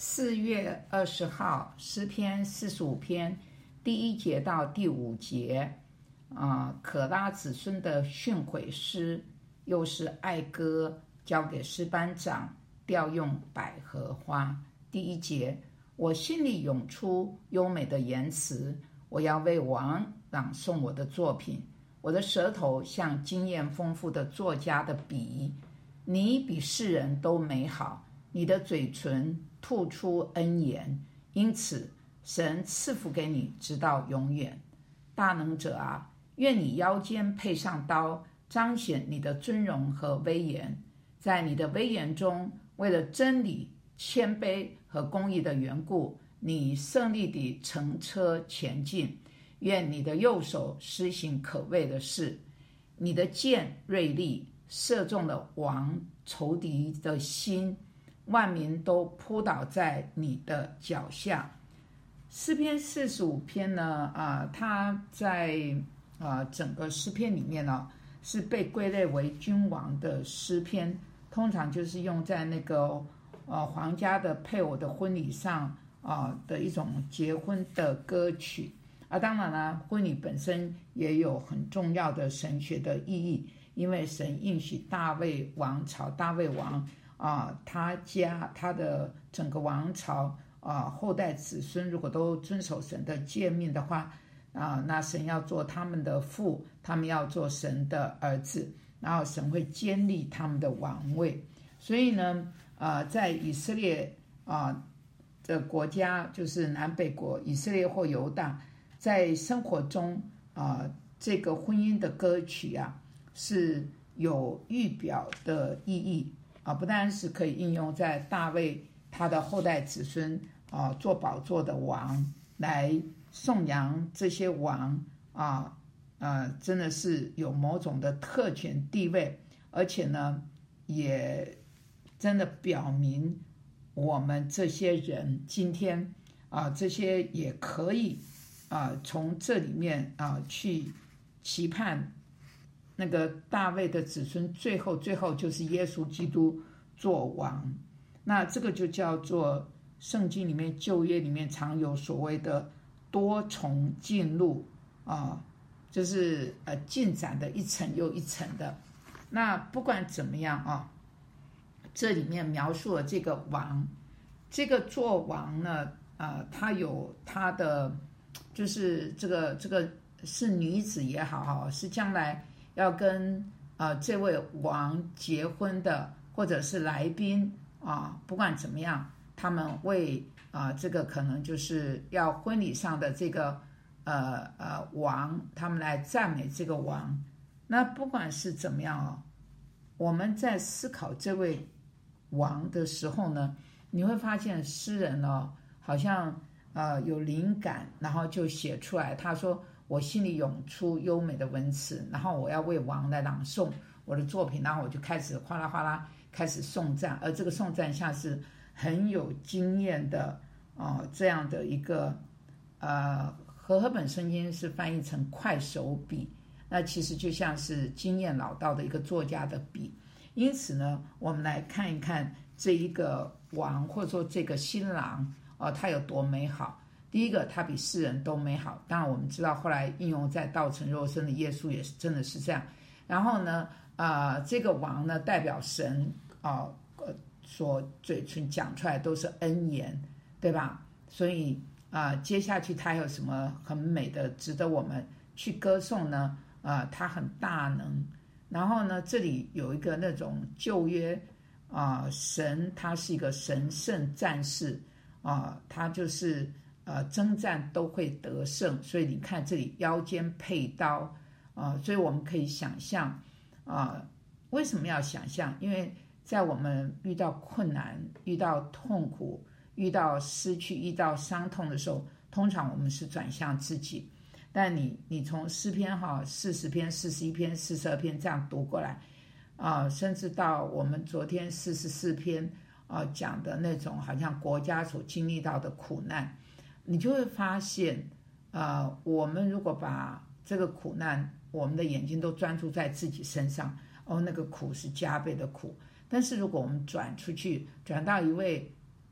4月20号，诗篇45篇第1节到第5节，可拉子孙的训诲诗，又是爱歌，交给诗班长，调用百合花。第1节，我心里涌出优美的言辞，我要为王朗诵我的作品。我的舌头像经验丰富的作家的笔，你比世人都美好，你的嘴唇吐出恩言，因此神赐福给你直到永远。大能者啊，愿你腰间配上刀，彰显你的尊荣和威严。在你的威严中，为了真理、谦卑和公义的缘故，你胜利地乘车前进。愿你的右手施行可畏的事，你的箭锐利，射中了王仇敌的心，万民都扑倒在你的脚下。诗篇45篇呢，它在整个诗篇里面呢，是被归类为君王的诗篇，通常就是用在那个皇家的配偶的婚礼上的一种结婚的歌曲。当然了，婚礼本身也有很重要的神学的意义，因为神应许大卫王朝，大卫王他的整个王朝后代子孙如果都遵守神的诫命的话，那神要做他们的父，他们要做神的儿子，然后神会坚立他们的王位。所以呢，在以色列的国家，就是南北国以色列或犹大，在生活中这个婚姻的歌曲是有预表的意义不单是可以应用在大卫他的后代子孙做宝座的王，来颂扬这些王真的是有某种的特权地位，而且呢也真的表明我们这些人今天这些也可以从这里面去期盼那个大卫的子孙最后就是耶稣基督做王。那这个就叫做圣经里面旧约里面常有所谓的多重进入就是进展的一层又一层的。那不管怎么样这里面描述了这个王，这个做王呢他有他的就是这个是女子也好是将来要跟这位王结婚的，或者是来宾不管怎么样，他们为这个可能就是要婚礼上的这个王，他们来赞美这个王。那不管是怎么样我们在思考这位王的时候呢，你会发现诗人好像有灵感，然后就写出来。他说我心里涌出优美的文词，然后我要为王来朗诵我的作品，然后我就开始哗啦哗啦开始颂赞，而这个颂赞像是很有经验的这样的一个和合本圣经是翻译成快手笔，那其实就像是经验老道的一个作家的笔。因此呢，我们来看一看这一个王，或者说这个新郎他有多美好。第一个，他比世人都美好，当然我们知道后来应用在道成肉身的耶稣也是真的是这样。然后呢这个王呢代表神所嘴唇讲出来都是恩言，对吧？所以接下去他有什么很美的值得我们去歌颂呢？他很大能。然后呢这里有一个那种旧约神他是一个神圣战士他就是征战都会得胜。所以你看这里腰间配刀所以我们可以想象为什么要想象？因为在我们遇到困难、遇到痛苦、遇到失去、遇到伤痛的时候，通常我们是转向自己。但你从诗篇40篇、41篇、42篇这样读过来甚至到我们昨天44篇讲的那种好像国家所经历到的苦难，你就会发现我们如果把这个苦难，我们的眼睛都专注在自己身上那个苦是加倍的苦。但是如果我们转出去，转到一位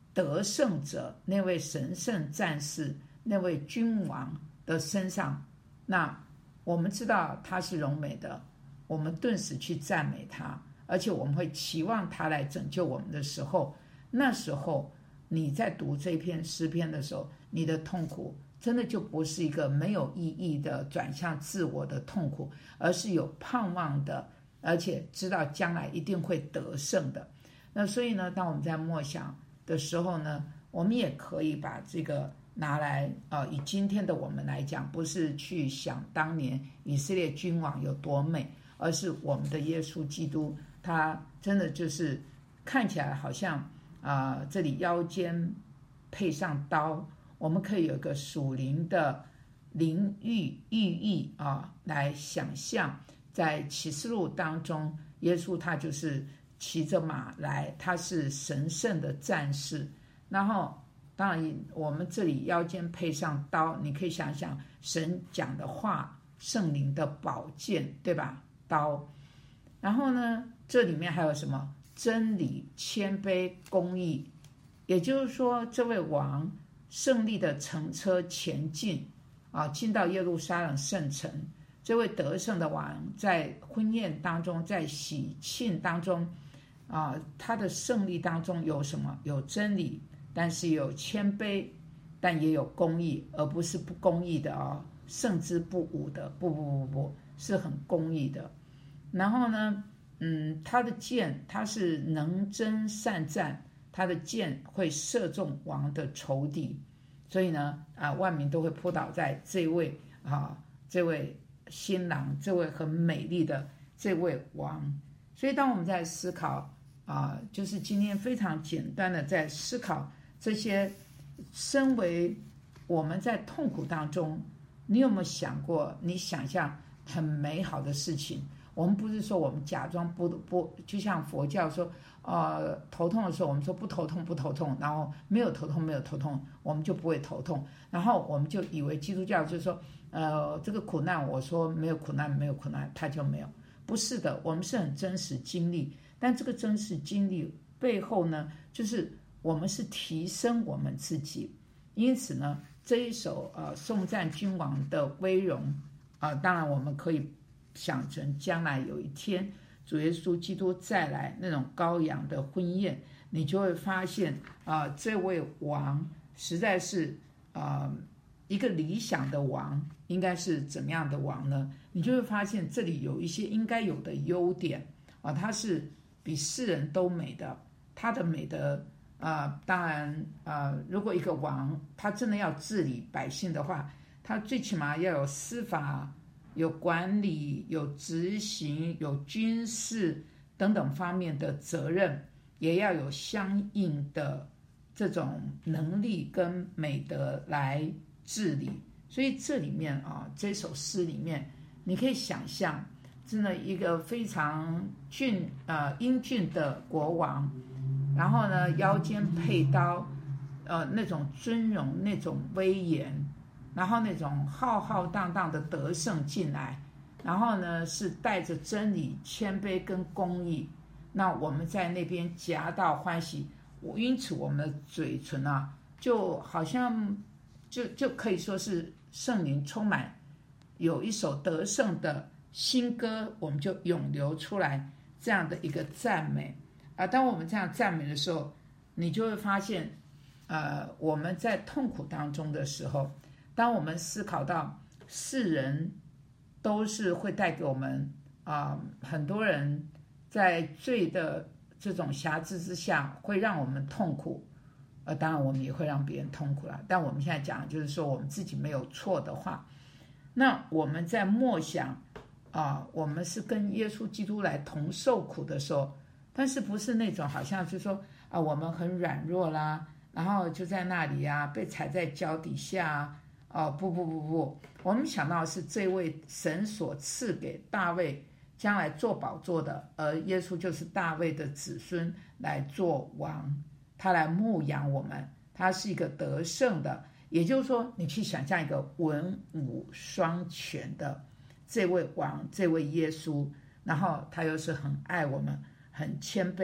得胜者，那位神圣战士，那位君王的身上，那我们知道他是荣美的，我们顿时去赞美他，而且我们会期望他来拯救我们的时候，那时候你在读这篇诗篇的时候，你的痛苦真的就不是一个没有意义的转向自我的痛苦，而是有盼望的，而且知道将来一定会得胜的。那所以呢，当我们在默想的时候呢，我们也可以把这个拿来以今天的我们来讲，不是去想当年以色列君王有多美，而是我们的耶稣基督，他真的就是看起来好像这里腰间配上刀，我们可以有一个属灵的灵寓意来想象，在启示录当中，耶稣他就是骑着马来，他是神圣的战士。然后当然我们这里腰间配上刀，你可以想想神讲的话，圣灵的宝剑，对吧？刀。然后呢，这里面还有什么？真理、谦卑、公义。也就是说，这位王胜利的乘车前进进到耶路撒冷圣城。这位得胜的王在婚宴当中，在喜庆当中他的胜利当中有什么？有真理，但是有谦卑，但也有公义，而不是不公义的胜之不武的，不，是很公义的。然后呢，他的箭，他是能征善战，他的箭会射中王的仇敌，所以呢，万民都会扑倒在这位新郎，这位很美丽的这位王。所以当我们在思考就是今天非常简单的在思考这些，身为我们在痛苦当中，你有没有想过，你想象很美好的事情？我们不是说我们假装不，就像佛教说，头痛的时候我们说不头痛，然后没有头痛，我们就不会头痛，然后我们就以为基督教就是说，这个苦难，我说没有苦难，它就没有。不是的，我们是很真实经历，但这个真实经历背后呢，就是我们是提升我们自己。因此呢，这一首颂赞君王的威荣当然我们可以想成将来有一天主耶稣基督再来那种羔羊的婚宴，你就会发现这位王实在是一个理想的王，应该是怎么样的王呢？你就会发现这里有一些应该有的优点他是比世人都美的。他的美德当然如果一个王他真的要治理百姓的话，他最起码要有司法，有管理，有执行，有军事等等方面的责任，也要有相应的这种能力跟美德来治理。所以这里面这首诗里面你可以想象，真的一个非常英俊的国王，然后呢腰间佩刀，那种尊荣，那种威严，然后那种浩浩荡荡的得胜进来，然后呢是带着真理、谦卑跟公义。那我们在那边夹道欢喜，因此我们的嘴唇就好像就可以说是圣灵充满，有一首得胜的新歌，我们就涌流出来这样的一个赞美当我们这样赞美的时候，你就会发现我们在痛苦当中的时候，当我们思考到世人都是会带给我们很多人在罪的这种辖制之下会让我们痛苦，当然我们也会让别人痛苦了。但我们现在讲的就是说，我们自己没有错的话，那我们在默想我们是跟耶稣基督来同受苦的时候，但是不是那种好像就是说我们很软弱啦，然后就在那里被踩在脚底下不，我们想到的是这位神所赐给大卫将来做宝座的，而耶稣就是大卫的子孙来做王，他来牧养我们，他是一个得胜的。也就是说，你去想象一个文武双全的这位王，这位耶稣，然后他又是很爱我们，很谦卑，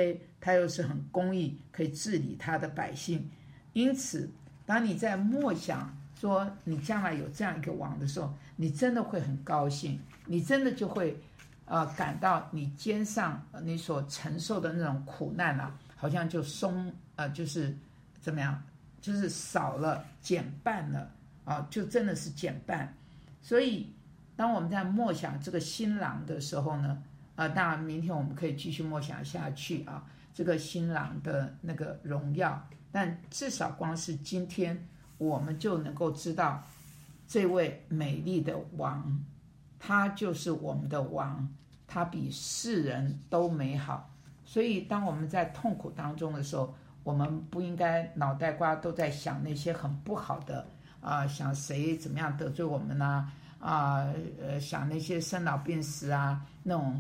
他又是很公义，可以治理他的百姓。因此当你在默想说你将来有这样一个王的时候，你真的会很高兴，你真的就会感到你肩上你所承受的那种苦难啊，好像就就是怎么样，就是少了，减半了啊，就真的是减半。所以当我们在默想这个新郎的时候呢，当然明天我们可以继续默想下去啊，这个新郎的那个荣耀。但至少光是今天，我们就能够知道这位美丽的王，他就是我们的王，他比世人都美好。所以当我们在痛苦当中的时候，我们不应该脑袋瓜都在想那些很不好的想谁怎么样得罪我们想那些生老病死那种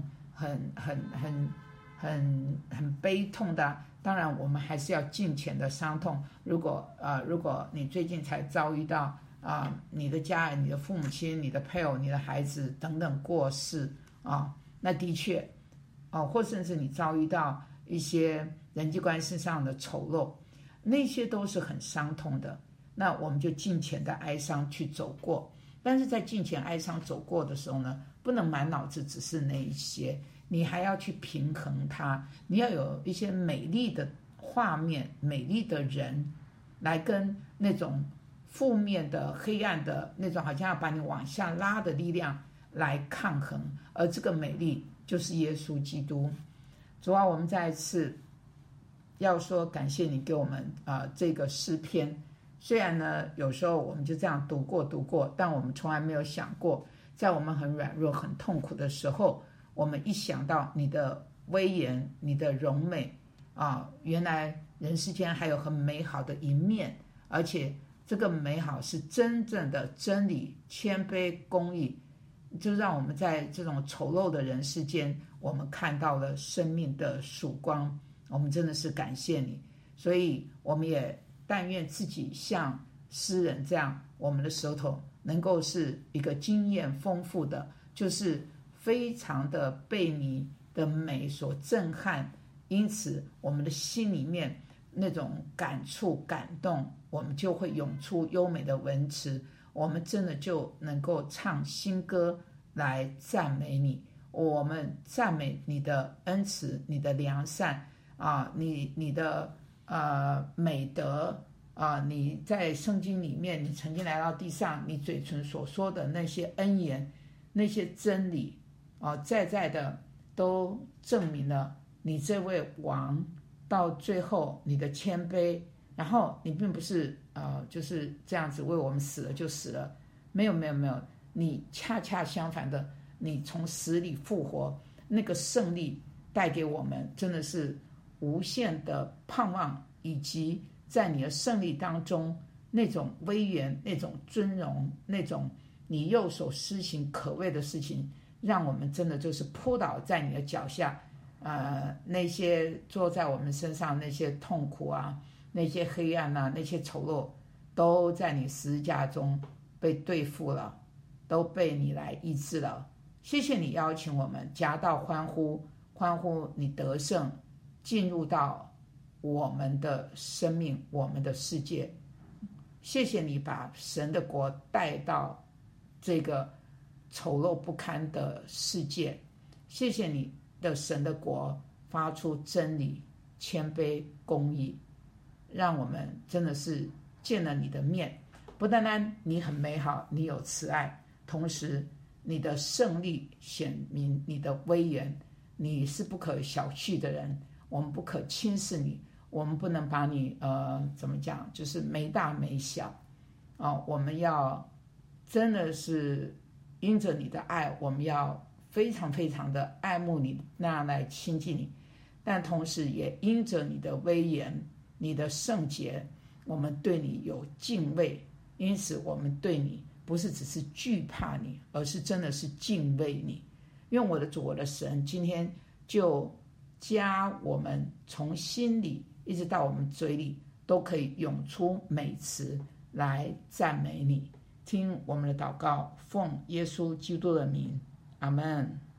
很悲痛的当然我们还是要尽前的伤痛。如果你最近才遭遇到你的家人、你的父母亲、你的配偶、你的孩子等等过世那的确或甚至你遭遇到一些人际关系上的丑陋，那些都是很伤痛的。那我们就尽前的哀伤去走过。但是在尽前哀伤走过的时候呢，不能满脑子只是那一些，你还要去平衡它，你要有一些美丽的画面、美丽的人来跟那种负面的黑暗的那种好像要把你往下拉的力量来抗衡。而这个美丽就是耶稣基督。主啊，我们再一次要说感谢你给我们这个诗篇。虽然呢有时候我们就这样读过，但我们从来没有想过，在我们很软弱很痛苦的时候，我们一想到你的威严、你的荣美原来人世间还有很美好的一面，而且这个美好是真正的真理、谦卑、公义，就让我们在这种丑陋的人世间，我们看到了生命的曙光。我们真的是感谢你，所以我们也但愿自己像诗人这样，我们的舌头能够是一个经验丰富的，就是非常的被你的美所震撼，因此我们的心里面那种感触感动，我们就会涌出优美的文词，我们真的就能够唱新歌来赞美你。我们赞美你的恩慈、你的良善你的美德你在圣经里面，你曾经来到地上，你嘴唇所说的那些恩言、那些真理在的都证明了你这位王到最后你的谦卑。然后你并不是就是这样子为我们死了就死了，没有，你恰恰相反的，你从死里复活，那个胜利带给我们真的是无限的盼望，以及在你的胜利当中那种威严、那种尊荣、那种你右手施行可畏的事情，让我们真的就是扑倒在你的脚下。那些坐在我们身上那些痛苦那些黑暗那些丑陋，都在你十字架中被对付了，都被你来医治了。谢谢你邀请我们夹道欢呼你得胜进入到我们的生命、我们的世界。谢谢你把神的国带到这个丑陋不堪的世界。谢谢你的神的国发出真理、谦卑、公义，让我们真的是见了你的面，不单单你很美好，你有慈爱，同时你的胜利显明你的威严，你是不可小觑的人，我们不可轻视你，我们不能把你怎么讲，就是没大没小我们要真的是因着你的爱，我们要非常非常的爱慕你，那样来亲近你，但同时也因着你的威严、你的圣洁，我们对你有敬畏，因此我们对你不是只是惧怕你，而是真的是敬畏你。愿我的主、我的神今天就加我们从心里一直到我们嘴里都可以涌出美词来赞美你。听我们的祷告，奉耶稣基督的名，阿们。